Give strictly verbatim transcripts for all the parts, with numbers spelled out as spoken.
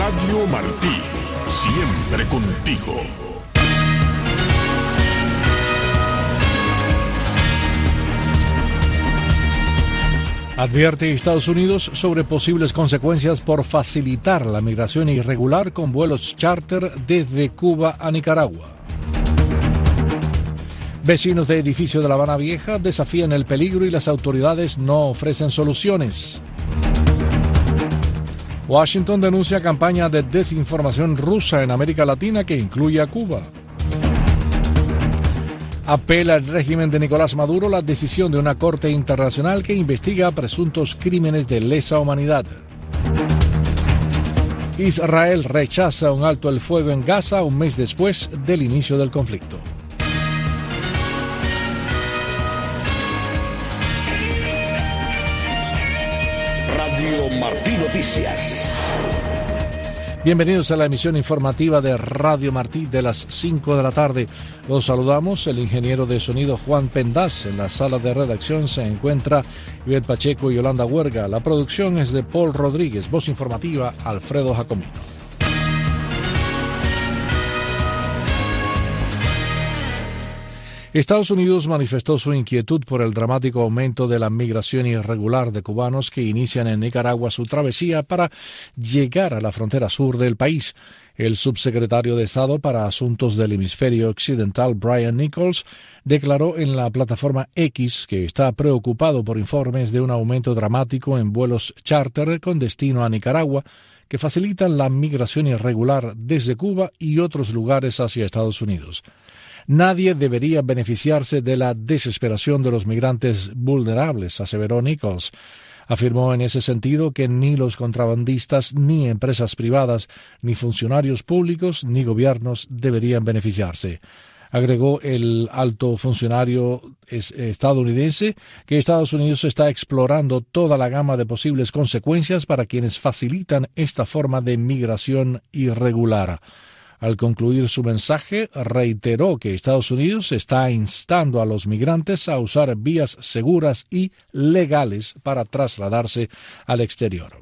Radio Martí, siempre contigo. Advierte Estados Unidos sobre posibles consecuencias por facilitar la migración irregular con vuelos charter desde Cuba a Nicaragua. Vecinos de edificio de La Habana Vieja desafían el peligro y las autoridades no ofrecen soluciones. Washington denuncia campaña de desinformación rusa en América Latina que incluye a Cuba. Apela el régimen de Nicolás Maduro la decisión de una corte internacional que investiga presuntos crímenes de lesa humanidad. Israel rechaza un alto el fuego en Gaza un mes después del inicio del conflicto. Radio Martí Noticias. Bienvenidos a la emisión informativa de Radio Martí de las cinco de la tarde. Los saludamos, el ingeniero de sonido Juan Pendaz. En la sala de redacción se encuentra Ivette Pacheco y Yolanda Huerga. La producción es de Paul Rodríguez. Voz informativa, Alfredo Jacomino. Estados Unidos manifestó su inquietud por el dramático aumento de la migración irregular de cubanos que inician en Nicaragua su travesía para llegar a la frontera sur del país. El subsecretario de Estado para Asuntos del Hemisferio Occidental, Brian Nichols, declaró en la plataforma X que está preocupado por informes de un aumento dramático en vuelos charter con destino a Nicaragua que facilitan la migración irregular desde Cuba y otros lugares hacia Estados Unidos. Nadie debería beneficiarse de la desesperación de los migrantes vulnerables, aseveró Nichols. Afirmó en ese sentido que ni los contrabandistas, ni empresas privadas, ni funcionarios públicos, ni gobiernos deberían beneficiarse. Agregó el alto funcionario estadounidense que Estados Unidos está explorando toda la gama de posibles consecuencias para quienes facilitan esta forma de migración irregular. Al concluir su mensaje, reiteró que Estados Unidos está instando a los migrantes a usar vías seguras y legales para trasladarse al exterior.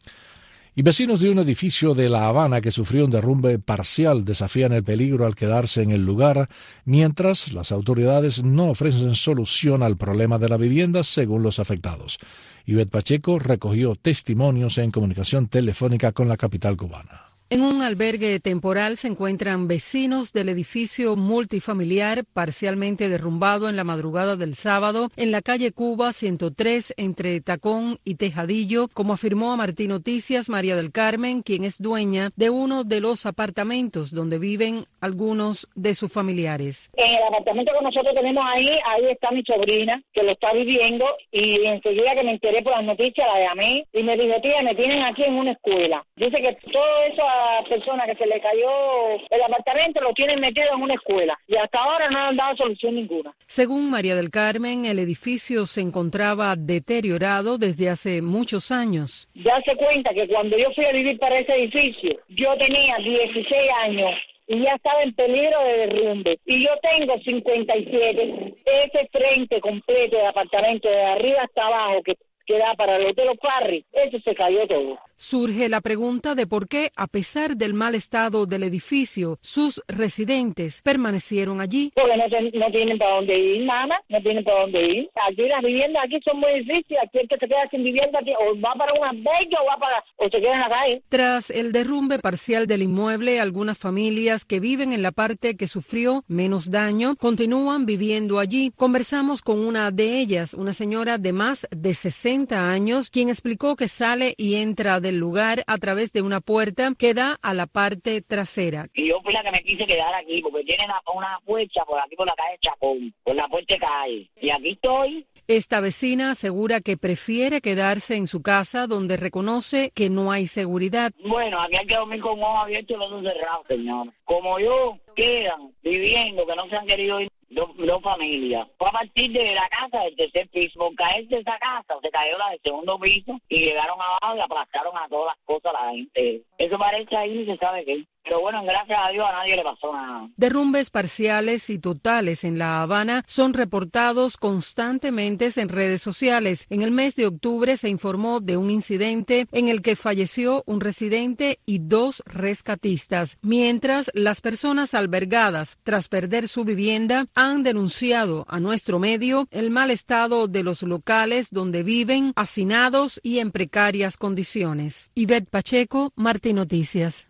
Y vecinos de un edificio de La Habana que sufrió un derrumbe parcial desafían el peligro al quedarse en el lugar, mientras las autoridades no ofrecen solución al problema de la vivienda según los afectados. Ivette Pacheco recogió testimonios en comunicación telefónica con la capital cubana. En un albergue temporal se encuentran vecinos del edificio multifamiliar parcialmente derrumbado en la madrugada del sábado en la calle Cuba ciento tres entre Tacón y Tejadillo, como afirmó a Martí Noticias María del Carmen, quien es dueña de uno de los apartamentos donde viven algunos de sus familiares. En el apartamento que nosotros tenemos ahí, ahí está mi sobrina, que lo está viviendo, y enseguida que me enteré por las noticias la llamé y me dijo, tía, me tienen aquí en una escuela. Dice que todo eso a persona que se le cayó el apartamento lo tienen metido en una escuela y hasta ahora no han dado solución ninguna. Según María del Carmen, el edificio se encontraba deteriorado desde hace muchos años. Ya se cuenta que cuando yo fui a vivir para ese edificio, yo tenía dieciséis años y ya estaba en peligro de derrumbe. Y yo tengo cincuenta y siete. Ese frente completo de apartamento de arriba hasta abajo que que da para el Hotel O'Farrill, eso se cayó todo. Surge la pregunta de por qué, a pesar del mal estado del edificio, sus residentes permanecieron allí. Porque no, ten, no tienen para dónde ir, mamá, no tienen para dónde ir. Aquí las viviendas aquí son muy difíciles, aquí el que se queda sin vivienda aquí, o va para un albergue o va para, o se queda en la calle. Tras el derrumbe parcial del inmueble, algunas familias que viven en la parte que sufrió menos daño continúan viviendo allí. Conversamos con una de ellas, una señora de más de sesenta años, quien explicó que sale y entra del lugar a través de una puerta que da a la parte trasera. Y yo fui la que me quise quedar aquí, porque tiene una, una puerta por aquí por la calle Chapón, por la puerta calle. Y aquí estoy. Esta vecina asegura que prefiere quedarse en su casa, donde reconoce que no hay seguridad. Bueno, aquí hay que dormir con ojos abiertos y los ojos cerrados, señor. Como yo, quedan viviendo, que no se han querido ir dos, dos familias. Fue a partir de la casa del tercer piso. Por caerse esa casa, se cayó la del segundo piso y llegaron abajo y aplastaron a todas las cosas a la gente. Eso parece ahí, se sabe qué. Pero bueno, gracias a Dios a nadie le pasó nada. Derrumbes parciales y totales en La Habana son reportados constantemente en redes sociales. En el mes de octubre se informó de un incidente en el que falleció un residente y dos rescatistas, mientras las personas albergadas tras perder su vivienda han denunciado a nuestro medio el mal estado de los locales donde viven, hacinados y en precarias condiciones. Ivette Pacheco, Martín Noticias.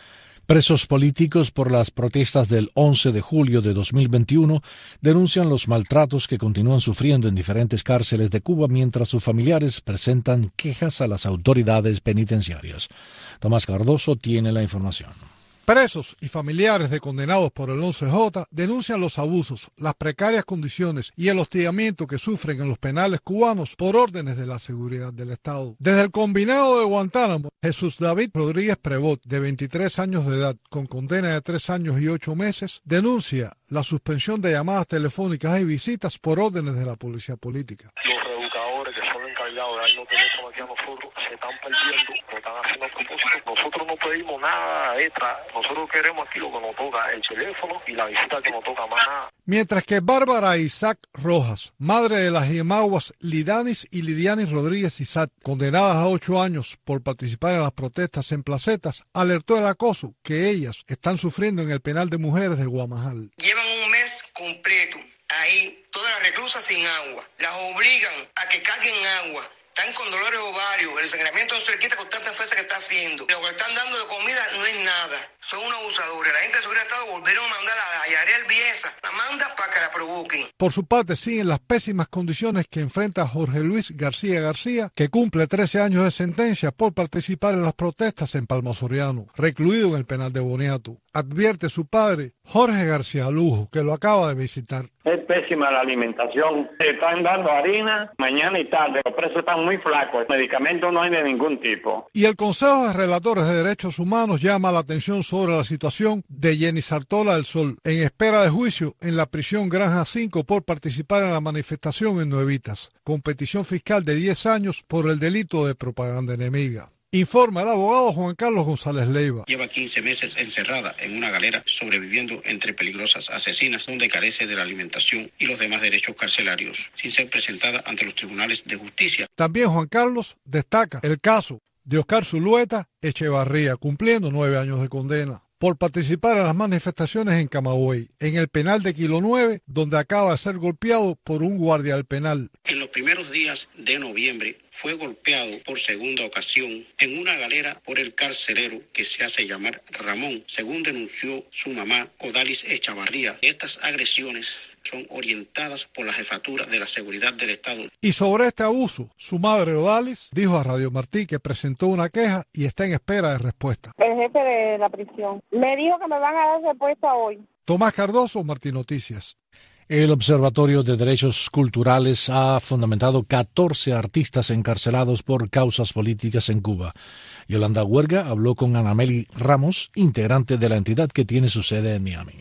Presos políticos por las protestas del once de julio de dos mil veintiuno denuncian los maltratos que continúan sufriendo en diferentes cárceles de Cuba mientras sus familiares presentan quejas a las autoridades penitenciarias. Tomás Cardoso tiene la información. Presos y familiares de condenados por el once J denuncian los abusos, las precarias condiciones y el hostigamiento que sufren en los penales cubanos por órdenes de la seguridad del Estado. Desde el combinado de Guantánamo, Jesús David Rodríguez Prevot, de veintitrés años de edad, con condena de tres años y ocho meses, denuncia la suspensión de llamadas telefónicas y visitas por órdenes de la policía política. Los reeducadores que son encargados de darnos teléfono aquí a nosotros se están perdiendo, nos están haciendo a propósito. Nosotros no pedimos nada extra, nosotros queremos aquí lo que nos toca, el teléfono y la visita que nos toca, más nada. Mientras que Bárbara Isaac Rojas, madre de las Yemaguas Lidanis y Lidianis Rodríguez Isaac, condenadas a ocho años por participar en las protestas en placetas, alertó el acoso que ellas están sufriendo en el penal de mujeres de Guamajal. Llevan un mes completo ahí, todas las reclusas sin agua, las obligan a que carguen agua. Están con dolores ovarios, el sangramiento no se le quita con tanta fuerza que está haciendo. Lo que están dando de comida no es nada. Son unos abusadores. La gente de seguridad del Estado volvieron a mandar a Yarel Biesa. La manda para que la provoquen. Por su parte, siguen las pésimas condiciones que enfrenta Jorge Luis García García, que cumple trece años de sentencia por participar en las protestas en Palma Soriano, recluido en el penal de Boniato. Advierte su padre, Jorge García Lujo, que lo acaba de visitar. Es pésima la alimentación. Se están dando harina mañana y tarde. Los presos están muy flacos. Medicamentos no hay de ningún tipo. Y el Consejo de Relatores de Derechos Humanos llama la atención sobre la situación de Jenny Sartola del Sol, en espera de juicio en la prisión Granja cinco por participar en la manifestación en Nuevitas, con petición fiscal de diez años por el delito de propaganda enemiga. Informa el abogado Juan Carlos González Leiva. Lleva quince meses encerrada en una galera, sobreviviendo entre peligrosas asesinas, donde carece de la alimentación y los demás derechos carcelarios, sin ser presentada ante los tribunales de justicia. También Juan Carlos destaca el caso de Oscar Zulueta Echevarría, cumpliendo nueve años de condena por participar en las manifestaciones en Camagüey, en el penal de Kilo nueve, donde acaba de ser golpeado por un guardia del penal. En los primeros días de noviembre fue golpeado por segunda ocasión en una galera por el carcelero que se hace llamar Ramón, según denunció su mamá Odalis Echavarría. Estas agresiones son orientadas por la Jefatura de la Seguridad del Estado. Y sobre este abuso, su madre Odalis dijo a Radio Martí que presentó una queja y está en espera de respuesta. El jefe de la prisión me dijo que me van a dar respuesta hoy. Tomás Cardoso, Martín Noticias. El Observatorio de Derechos Culturales ha fundamentado catorce artistas encarcelados por causas políticas en Cuba. Yolanda Huerga habló con Anameli Ramos, integrante de la entidad que tiene su sede en Miami.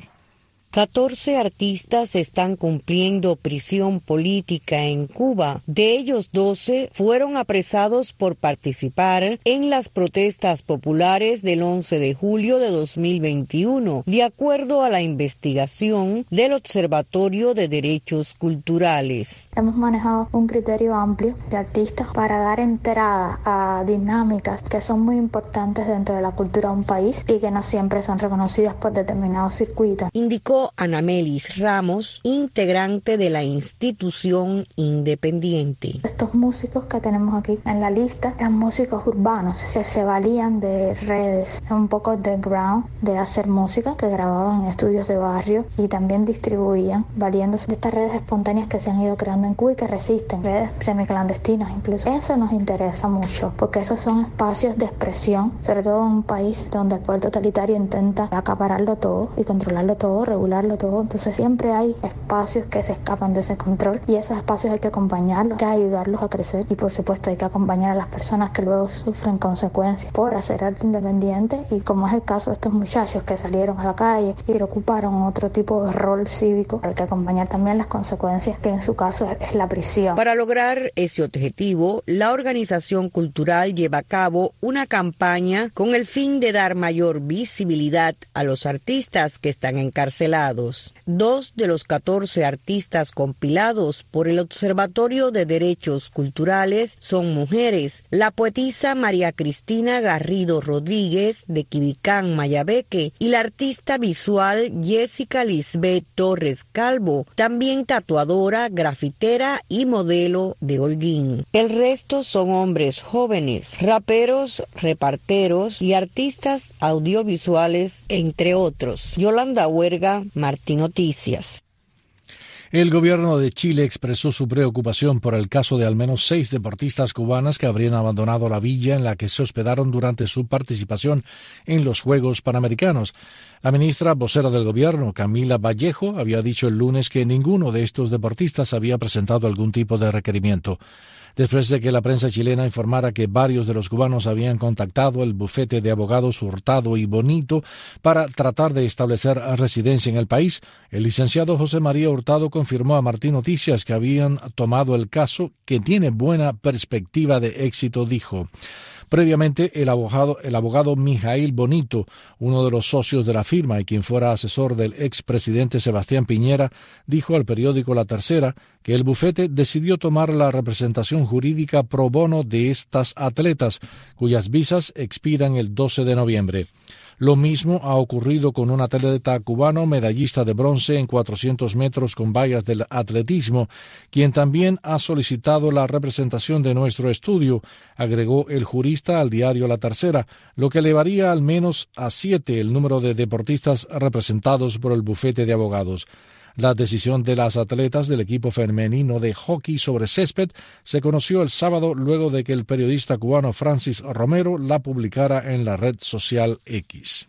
catorce artistas están cumpliendo prisión política en Cuba. De ellos, doce fueron apresados por participar en las protestas populares del once de julio de dos mil veintiuno, de acuerdo a la investigación del Observatorio de Derechos Culturales. Hemos manejado un criterio amplio de artistas para dar entrada a dinámicas que son muy importantes dentro de la cultura de un país y que no siempre son reconocidas por determinados circuitos. Indicó Anamelis Ramos, integrante de la institución independiente. Estos músicos que tenemos aquí en la lista eran músicos urbanos que se valían de redes un poco underground de hacer música, que grababan en estudios de barrio y también distribuían, valiéndose de estas redes espontáneas que se han ido creando en Cuba y que resisten, redes semiclandestinas incluso. Eso nos interesa mucho porque esos son espacios de expresión, sobre todo en un país donde el poder totalitario intenta acapararlo todo y controlarlo todo, regularlo regularlo todo. Entonces siempre hay espacios que se escapan de ese control y esos espacios hay que acompañarlos, hay que ayudarlos a crecer y por supuesto hay que acompañar a las personas que luego sufren consecuencias por hacer arte independiente, y como es el caso de estos muchachos que salieron a la calle y que ocuparon otro tipo de rol cívico, hay que acompañar también las consecuencias, que en su caso es la prisión. Para lograr ese objetivo, la organización cultural lleva a cabo una campaña con el fin de dar mayor visibilidad a los artistas que están encarcelados. Dos de los catorce artistas compilados por el Observatorio de Derechos Culturales son mujeres. La poetisa María Cristina Garrido Rodríguez de Quibicán, Mayabeque, y la artista visual Jessica Lisbeth Torres Calvo, también tatuadora, grafitera y modelo de Holguín. El resto son hombres jóvenes, raperos, reparteros y artistas audiovisuales, entre otros. Yolanda Huerga, Martín Noticias. El gobierno de Chile expresó su preocupación por el caso de al menos seis deportistas cubanas que habrían abandonado la villa en la que se hospedaron durante su participación en los Juegos Panamericanos. La ministra vocera del gobierno, Camila Vallejo, había dicho el lunes que ninguno de estos deportistas había presentado algún tipo de requerimiento. Después de que la prensa chilena informara que varios de los cubanos habían contactado el bufete de abogados Hurtado y Bonito para tratar de establecer residencia en el país, el licenciado José María Hurtado confirmó a Martín Noticias que habían tomado el caso, que tiene buena perspectiva de éxito, dijo. Previamente, el abogado, el abogado Mijail Bonito, uno de los socios de la firma y quien fuera asesor del expresidente Sebastián Piñera, dijo al periódico La Tercera que el bufete decidió tomar la representación jurídica pro bono de estas atletas, cuyas visas expiran el doce de noviembre. Lo mismo ha ocurrido con un atleta cubano medallista de bronce en cuatrocientos metros con vallas del atletismo, quien también ha solicitado la representación de nuestro estudio, agregó el jurista al diario La Tercera, lo que elevaría al menos a siete el número de deportistas representados por el bufete de abogados. La decisión de las atletas del equipo femenino de hockey sobre césped se conoció el sábado luego de que el periodista cubano Francis Romero la publicara en la red social X.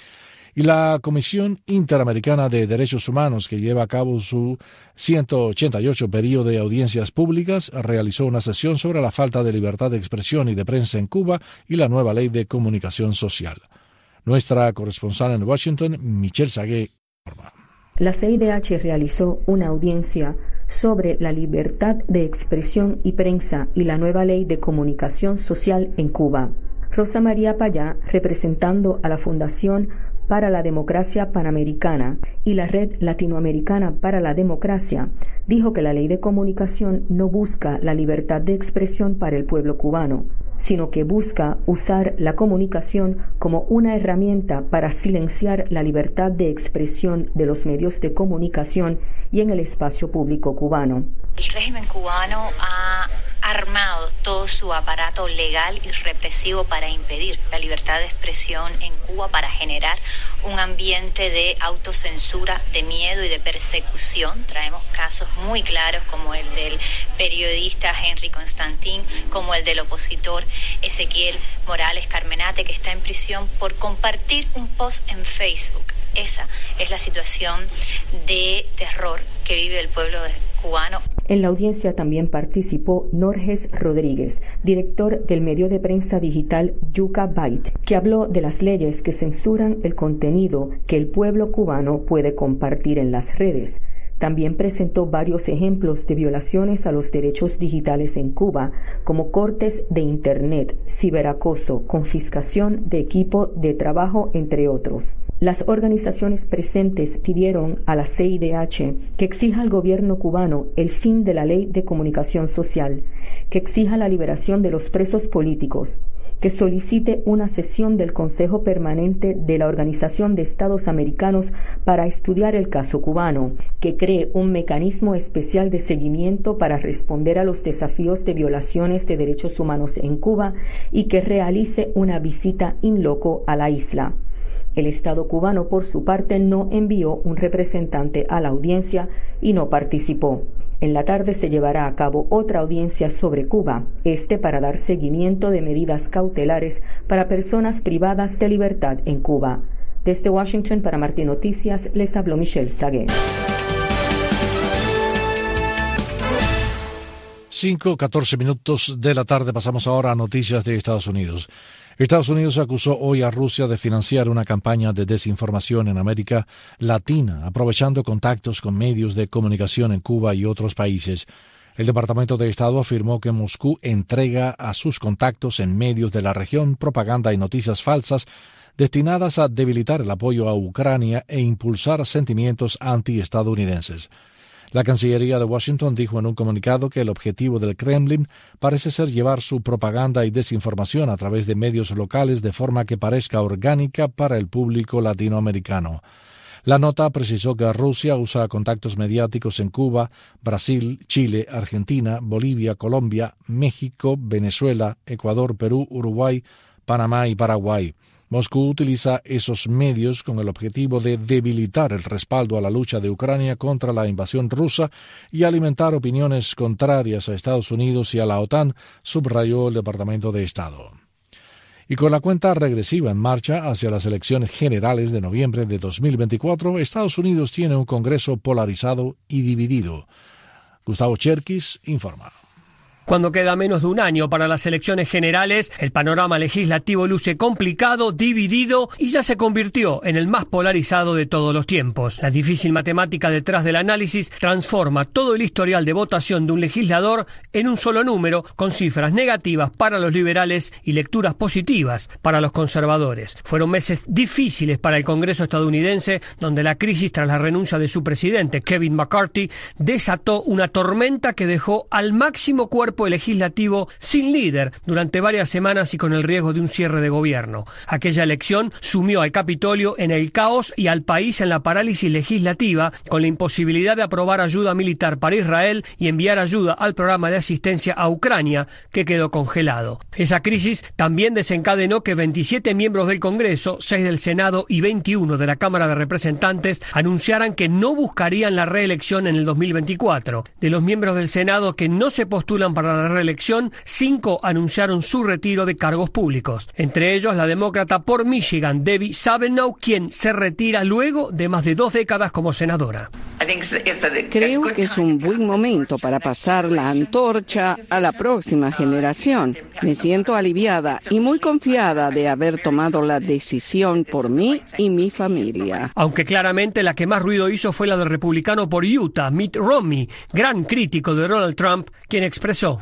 Y la Comisión Interamericana de Derechos Humanos, que lleva a cabo su ciento ochenta y ocho periodo de audiencias públicas, realizó una sesión sobre la falta de libertad de expresión y de prensa en Cuba y la nueva ley de comunicación social. Nuestra corresponsal en Washington, Michelle Sagué, informa. La C I D H realizó una audiencia sobre la libertad de expresión y prensa y la nueva ley de comunicación social en Cuba. Rosa María Payá, representando a la Fundación para la Democracia Panamericana y la Red Latinoamericana para la Democracia, dijo que la ley de comunicación no busca la libertad de expresión para el pueblo cubano, sino que busca usar la comunicación como una herramienta para silenciar la libertad de expresión de los medios de comunicación y en el espacio público cubano. El régimen cubano ha armado todo su aparato legal y represivo para impedir la libertad de expresión en Cuba, para generar un ambiente de autocensura, de miedo y de persecución. Traemos casos muy claros como el del periodista Henry Constantín, como el del opositor Ezequiel Morales Carmenate, que está en prisión por compartir un post en Facebook. Esa es la situación de terror que vive el pueblo cubano. En la audiencia también participó Norges Rodríguez, director del medio de prensa digital Yuca Byte, que habló de las leyes que censuran el contenido que el pueblo cubano puede compartir en las redes. También presentó varios ejemplos de violaciones a los derechos digitales en Cuba, como cortes de Internet, ciberacoso, confiscación de equipo de trabajo, entre otros. Las organizaciones presentes pidieron a la C I D H que exija al gobierno cubano el fin de la ley de comunicación social, que exija la liberación de los presos políticos, que solicite una sesión del Consejo Permanente de la Organización de Estados Americanos para estudiar el caso cubano, que cree un mecanismo especial de seguimiento para responder a los desafíos de violaciones de derechos humanos en Cuba y que realice una visita in loco a la isla. El Estado cubano, por su parte, no envió un representante a la audiencia y no participó. En la tarde se llevará a cabo otra audiencia sobre Cuba, este para dar seguimiento de medidas cautelares para personas privadas de libertad en Cuba. Desde Washington para Martín Noticias les habló Michelle Saguer. cinco, catorce minutos de la tarde, pasamos ahora a noticias de Estados Unidos. Estados Unidos acusó hoy a Rusia de financiar una campaña de desinformación en América Latina, aprovechando contactos con medios de comunicación en Cuba y otros países. El Departamento de Estado afirmó que Moscú entrega a sus contactos en medios de la región propaganda y noticias falsas destinadas a debilitar el apoyo a Ucrania e impulsar sentimientos antiestadounidenses. La Cancillería de Washington dijo en un comunicado que el objetivo del Kremlin parece ser llevar su propaganda y desinformación a través de medios locales de forma que parezca orgánica para el público latinoamericano. La nota precisó que Rusia usa contactos mediáticos en Cuba, Brasil, Chile, Argentina, Bolivia, Colombia, México, Venezuela, Ecuador, Perú, Uruguay, Panamá y Paraguay. Moscú utiliza esos medios con el objetivo de debilitar el respaldo a la lucha de Ucrania contra la invasión rusa y alimentar opiniones contrarias a Estados Unidos y a la OTAN, subrayó el Departamento de Estado. Y con la cuenta regresiva en marcha hacia las elecciones generales de noviembre de dos mil veinticuatro, Estados Unidos tiene un Congreso polarizado y dividido. Gustavo Cherkis informa. Cuando queda menos de un año para las elecciones generales, el panorama legislativo luce complicado, dividido y ya se convirtió en el más polarizado de todos los tiempos. La difícil matemática detrás del análisis transforma todo el historial de votación de un legislador en un solo número, con cifras negativas para los liberales y lecturas positivas para los conservadores. Fueron meses difíciles para el Congreso estadounidense, donde la crisis tras la renuncia de su presidente, Kevin McCarthy, desató una tormenta que dejó al máximo cuerpo legislativo sin líder durante varias semanas y con el riesgo de un cierre de gobierno. Aquella elección sumió al Capitolio en el caos y al país en la parálisis legislativa, con la imposibilidad de aprobar ayuda militar para Israel y enviar ayuda al programa de asistencia a Ucrania, que quedó congelado. Esa crisis también desencadenó que veintisiete miembros del Congreso, seis del Senado y veintiuno de la Cámara de Representantes anunciaran que no buscarían la reelección en el dos mil veinticuatro. De los miembros del Senado que no se postulan para la reelección, cinco anunciaron su retiro de cargos públicos. Entre ellos, la demócrata por Michigan, Debbie Stabenow, quien se retira luego de más de dos décadas como senadora. Creo que es un buen momento para pasar la antorcha a la próxima generación. Me siento aliviada y muy confiada de haber tomado la decisión por mí y mi familia. Aunque claramente la que más ruido hizo fue la del republicano por Utah, Mitt Romney, gran crítico de Donald Trump, quien expresó: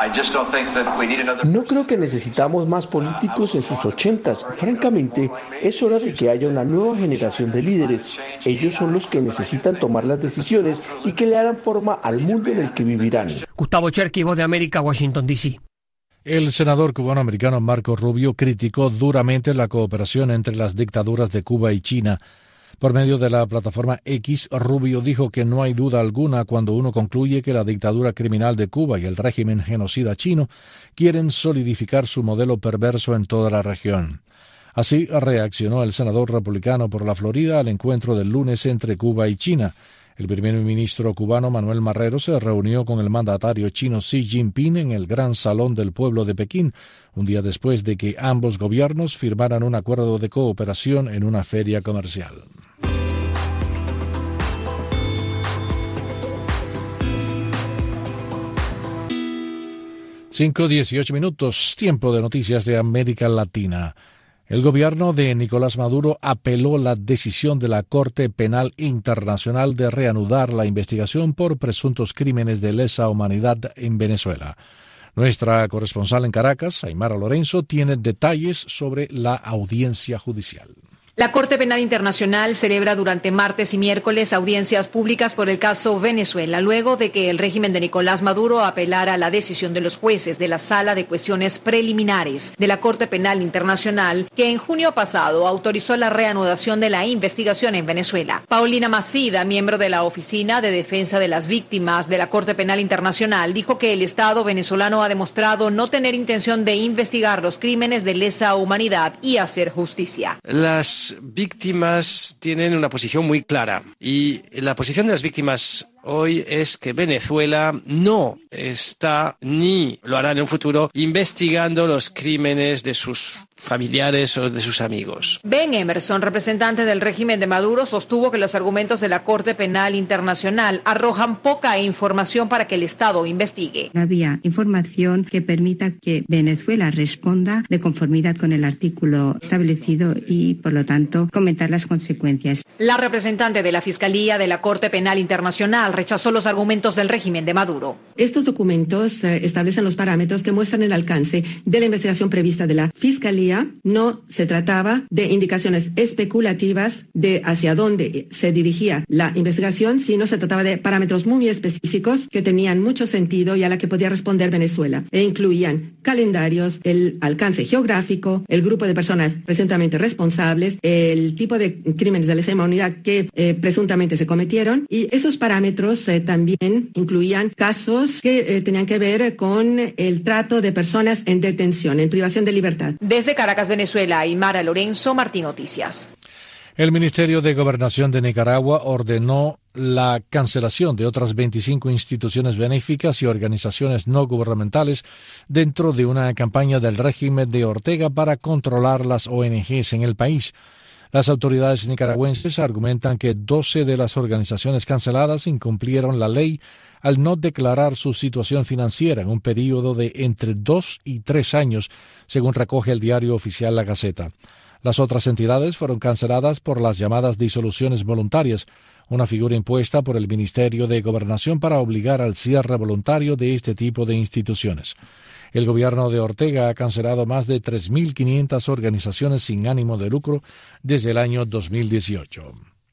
No creo que necesitamos más políticos en sus ochentas. Francamente, es hora de que haya una nueva generación de líderes. Ellos son los que necesitan tomar las decisiones y que le harán forma al mundo en el que vivirán. Gustavo Cherkis, Voz de América, Washington, D C El senador cubano-americano Marco Rubio criticó duramente la cooperación entre las dictaduras de Cuba y China. Por medio de la plataforma X, Rubio dijo que no hay duda alguna cuando uno concluye que la dictadura criminal de Cuba y el régimen genocida chino quieren solidificar su modelo perverso en toda la región. Así reaccionó el senador republicano por la Florida al encuentro del lunes entre Cuba y China. El primer ministro cubano Manuel Marrero se reunió con el mandatario chino Xi Jinping en el Gran Salón del Pueblo de Pekín, un día después de que ambos gobiernos firmaran un acuerdo de cooperación en una feria comercial. cinco dieciocho minutos, tiempo de noticias de América Latina. El gobierno de Nicolás Maduro apeló la decisión de la Corte Penal Internacional de reanudar la investigación por presuntos crímenes de lesa humanidad en Venezuela. Nuestra corresponsal en Caracas, Aymara Lorenzo, tiene detalles sobre la audiencia judicial. La Corte Penal Internacional celebra durante martes y miércoles audiencias públicas por el caso Venezuela, luego de que el régimen de Nicolás Maduro apelara la decisión de los jueces de la Sala de Cuestiones Preliminares de la Corte Penal Internacional, que en junio pasado autorizó la reanudación de la investigación en Venezuela. Paulina Macida, miembro de la Oficina de Defensa de las Víctimas de la Corte Penal Internacional, dijo que el Estado venezolano ha demostrado no tener intención de investigar los crímenes de lesa humanidad y hacer justicia. Las víctimas tienen una posición muy clara y la posición de las víctimas hoy es que Venezuela no está, ni lo hará en un futuro, investigando los crímenes de sus familiares o de sus amigos. Ben Emerson, representante del régimen de Maduro, sostuvo que los argumentos de la Corte Penal Internacional arrojan poca información para que el Estado investigue. Había información que permita que Venezuela responda de conformidad con el artículo establecido y, por lo tanto, comentar las consecuencias. La representante de la Fiscalía de la Corte Penal Internacional rechazó los argumentos del régimen de Maduro. Estos documentos eh, establecen los parámetros que muestran el alcance de la investigación prevista de la Fiscalía. No se trataba de indicaciones especulativas de hacia dónde se dirigía la investigación, sino se trataba de parámetros muy específicos que tenían mucho sentido y a la que podía responder Venezuela, e incluían calendarios, el alcance geográfico, el grupo de personas presuntamente responsables, el tipo de crímenes de lesa humanidad que eh, presuntamente se cometieron, y esos parámetros eh, también incluían casos que eh, tenían que ver con el trato de personas en detención, en privación de libertad. Desde Caracas, Venezuela, Aymara Lorenzo, Martín Noticias. El Ministerio de Gobernación de Nicaragua ordenó la cancelación de otras veinticinco instituciones benéficas y organizaciones no gubernamentales dentro de una campaña del régimen de Ortega para controlar las O N Ges en el país. Las autoridades nicaragüenses argumentan que doce de las organizaciones canceladas incumplieron la ley al no declarar su situación financiera en un periodo de entre dos y tres años, según recoge el diario oficial La Gaceta. Las otras entidades fueron canceladas por las llamadas disoluciones voluntarias, una figura impuesta por el Ministerio de Gobernación para obligar al cierre voluntario de este tipo de instituciones. El gobierno de Ortega ha cancelado más de tres mil quinientas organizaciones sin ánimo de lucro desde el año dos mil dieciocho.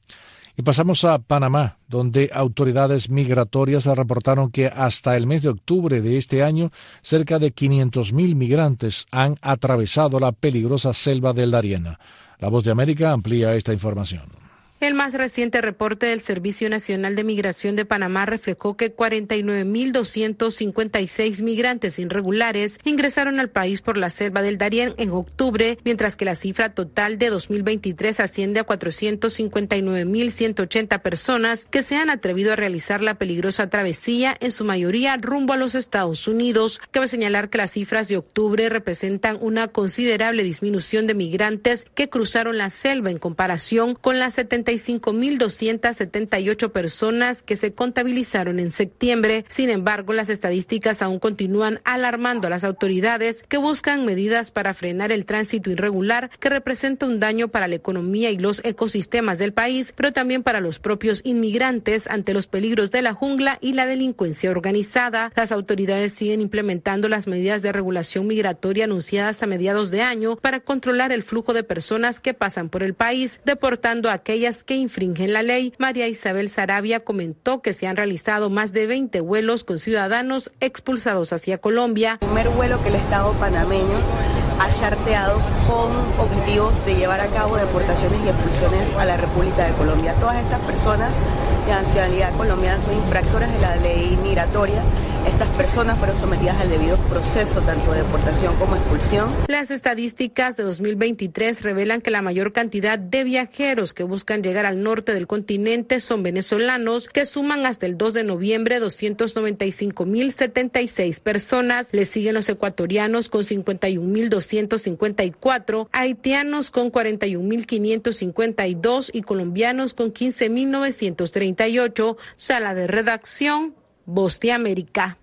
Y pasamos a Panamá, donde autoridades migratorias reportaron que hasta el mes de octubre de este año, cerca de quinientos mil migrantes han atravesado la peligrosa selva del Darién. La Voz de América amplía esta información. El más reciente reporte del Servicio Nacional de Migración de Panamá reflejó que cuarenta y nueve mil doscientos cincuenta y seis migrantes irregulares ingresaron al país por la selva del Darién en octubre, mientras que la cifra total de dos mil veintitrés asciende a cuatrocientos cincuenta y nueve mil ciento ochenta personas que se han atrevido a realizar la peligrosa travesía, en su mayoría rumbo a los Estados Unidos. Cabe señalar que las cifras de octubre representan una considerable disminución de migrantes que cruzaron la selva en comparación con las setenta y cinco mil doscientas setenta y ocho personas que se contabilizaron en septiembre. Sin embargo, las estadísticas aún continúan alarmando a las autoridades, que buscan medidas para frenar el tránsito irregular, que representa un daño para la economía y los ecosistemas del país, pero también para los propios inmigrantes ante los peligros de la jungla y la delincuencia organizada. Las autoridades siguen implementando las medidas de regulación migratoria anunciadas a mediados de año para controlar el flujo de personas que pasan por el país, deportando a aquellas que infringen la ley. María Isabel Sarabia comentó que se han realizado más de veinte vuelos con ciudadanos expulsados hacia Colombia. El primer vuelo que el Estado panameño ha charteado con objetivos de llevar a cabo deportaciones y expulsiones a la República de Colombia. Todas estas personas de nacionalidad colombiana son infractoras de la ley migratoria. Estas personas fueron sometidas al debido proceso, tanto de deportación como expulsión. Las estadísticas de dos mil veintitrés revelan que la mayor cantidad de viajeros que buscan llegar al norte del continente son venezolanos, que suman hasta el dos de noviembre doscientos noventa y cinco mil setenta y seis personas. Le siguen los ecuatorianos con cincuenta y un mil doscientos cincuenta y cuatro, haitianos con cuarenta y un mil quinientos cincuenta y dos y colombianos con quince mil novecientos treinta y ocho. Sala de redacción, Voz de América.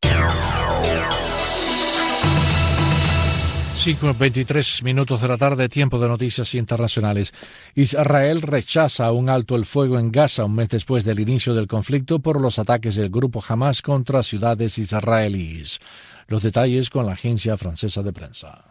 cinco veintitrés minutos de la tarde, tiempo de noticias internacionales. Israel rechaza un alto el fuego en Gaza un mes después del inicio del conflicto por los ataques del grupo Hamas contra ciudades israelíes. Los detalles con la agencia francesa de prensa.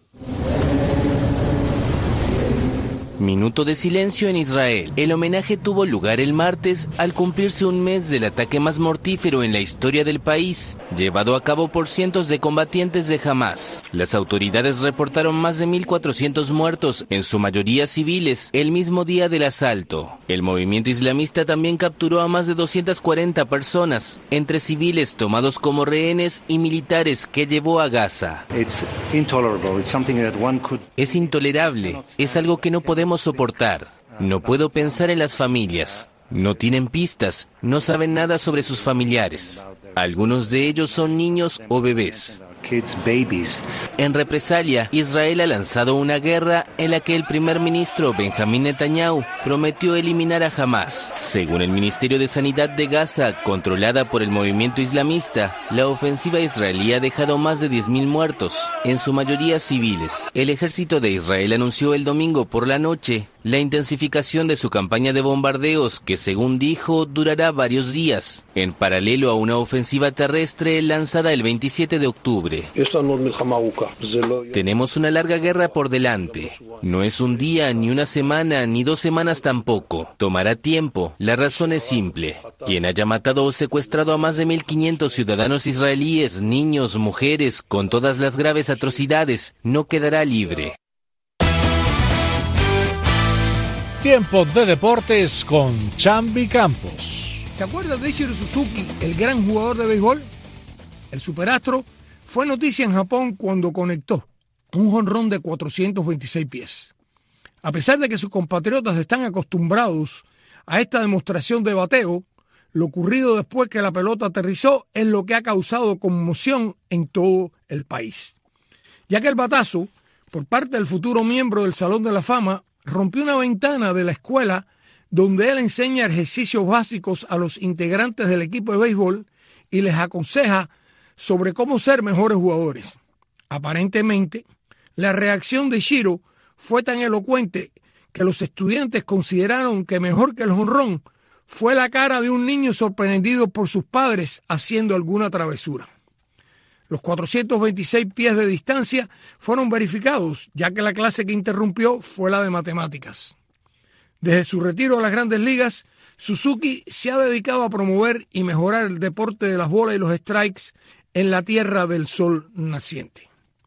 Minuto de silencio en Israel. El homenaje tuvo lugar el martes al cumplirse un mes del ataque más mortífero en la historia del país, llevado a cabo por cientos de combatientes de Hamas. Las autoridades reportaron más de mil cuatrocientos muertos, en su mayoría civiles, el mismo día del asalto. El movimiento islamista también capturó a más de doscientas cuarenta personas, entre civiles tomados como rehenes y militares, que llevó a Gaza. Es intolerable, es algo que no podemos soportar. No puedo pensar en las familias. No tienen pistas, no saben nada sobre sus familiares. Algunos de ellos son niños o bebés. En represalia, Israel ha lanzado una guerra en la que el primer ministro Benjamín Netanyahu prometió eliminar a Hamás. Según el Ministerio de Sanidad de Gaza, controlada por el movimiento islamista, la ofensiva israelí ha dejado más de diez mil muertos, en su mayoría civiles. El ejército de Israel anunció el domingo por la noche la intensificación de su campaña de bombardeos, que según dijo durará varios días, en paralelo a una ofensiva terrestre lanzada el veintisiete de octubre. Tenemos una larga guerra por delante. No es un día, ni una semana, ni dos semanas tampoco. Tomará tiempo. La razón es simple. Quien haya matado o secuestrado a más de mil quinientos ciudadanos israelíes, niños, mujeres, con todas las graves atrocidades, no quedará libre. Tiempo de deportes con Chambi Campos. ¿Se acuerda de Ichiro Suzuki, el gran jugador de béisbol? El superastro fue noticia en Japón cuando conectó un jonrón de cuatrocientos veintiséis pies. A pesar de que sus compatriotas están acostumbrados a esta demostración de bateo, lo ocurrido después que la pelota aterrizó es lo que ha causado conmoción en todo el país, ya que el batazo, por parte del futuro miembro del Salón de la Fama, rompió una ventana de la escuela donde él enseña ejercicios básicos a los integrantes del equipo de béisbol y les aconseja sobre cómo ser mejores jugadores. Aparentemente, la reacción de Ichiro fue tan elocuente que los estudiantes consideraron que mejor que el jonrón fue la cara de un niño sorprendido por sus padres haciendo alguna travesura. Los cuatrocientos veintiséis pies de distancia fueron verificados, ya que la clase que interrumpió fue la de matemáticas. Desde su retiro a las grandes ligas, Suzuki se ha dedicado a promover y mejorar el deporte de las bolas y los strikes en la tierra del sol naciente.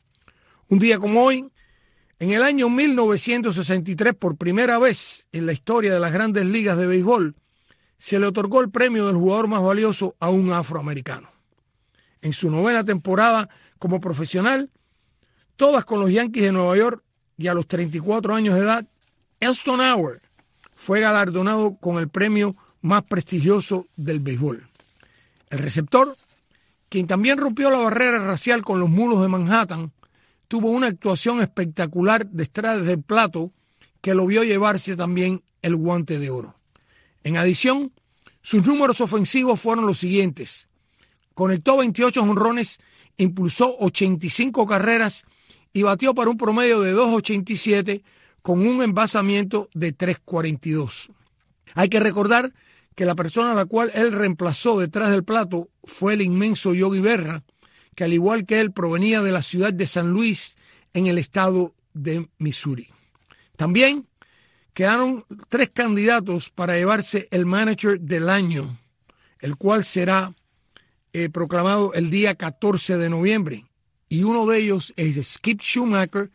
Un día como hoy, en el año mil novecientos sesenta y tres, por primera vez en la historia de las grandes ligas de béisbol, se le otorgó el premio del jugador más valioso a un afroamericano. En su novena temporada como profesional, todas con los Yankees de Nueva York, y a los treinta y cuatro años de edad, Elston Howard fue galardonado con el premio más prestigioso del béisbol. El receptor, quien también rompió la barrera racial con los Mulos de Manhattan, tuvo una actuación espectacular detrás del plato que lo vio llevarse también el Guante de Oro. En adición, sus números ofensivos fueron los siguientes: conectó veintiocho jonrones, impulsó ochenta y cinco carreras y batió para un promedio de dos ochenta y siete con un envasamiento de tres cuarenta y dos. Hay que recordar que la persona a la cual él reemplazó detrás del plato fue el inmenso Yogi Berra, que al igual que él provenía de la ciudad de San Luis, en el estado de Missouri. También quedaron tres candidatos para llevarse el manager del año, el cual será eh, proclamado el día catorce de noviembre. Y uno de ellos es Skip Schumaker,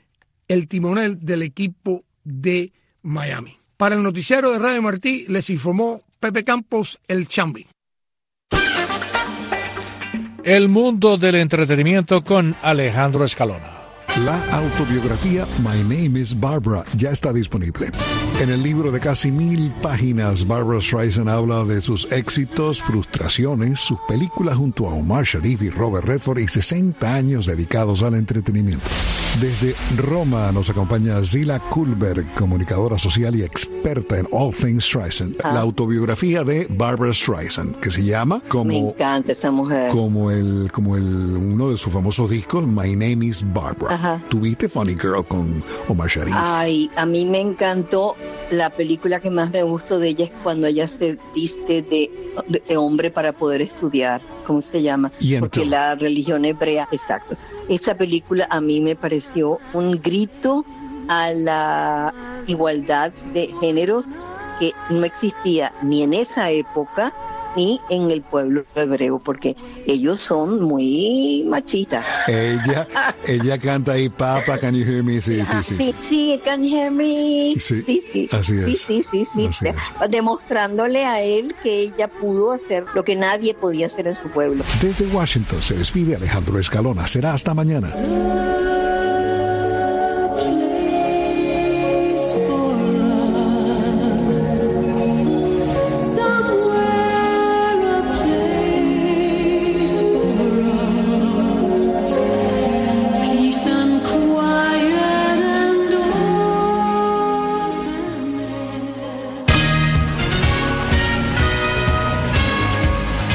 el timonel del equipo de Miami. Para el noticiero de Radio Martí les informó Pepe Campos, el Chambi. El mundo del entretenimiento con Alejandro Escalona. La autobiografía My Name is Barbara ya está disponible. En el libro de casi mil páginas, Barbara Streisand habla de sus éxitos, frustraciones, sus películas junto a Omar Sharif y Robert Redford y sesenta años dedicados al entretenimiento. Desde Roma nos acompaña Zila Kullberg, comunicadora social y experta en All Things Streisand. Ah. La autobiografía de Barbara Streisand, que se llama como Me encanta esa mujer. Como el como el uno de sus famosos discos, My Name is Barbara. Ajá. ¿Tuviste Funny Girl con Omar Sharif? Ay, a mí me encantó. La película que más me gustó de ella es cuando ella se viste de, de, de hombre para poder estudiar. ¿Cómo se llama? Porque la religión hebrea, exacto. Esa película a mí me pareció un grito a la igualdad de géneros que no existía ni en esa época ni en el pueblo hebreo, porque ellos son muy machistas. Ella, ella canta ahí, Papa, can you hear me? Sí, sí, sí. Sí, sí, can you hear me? Sí, sí, sí. Así es. Sí, sí, sí, sí. Es. Demostrándole a él que ella pudo hacer lo que nadie podía hacer en su pueblo. Desde Washington se despide Alejandro Escalona. Será hasta mañana.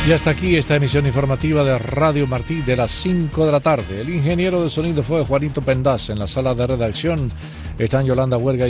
Y hasta aquí esta emisión informativa de Radio Martí de las cinco de la tarde. El ingeniero de sonido fue Juanito Pendaz. En la sala de redacción están Yolanda Huerga y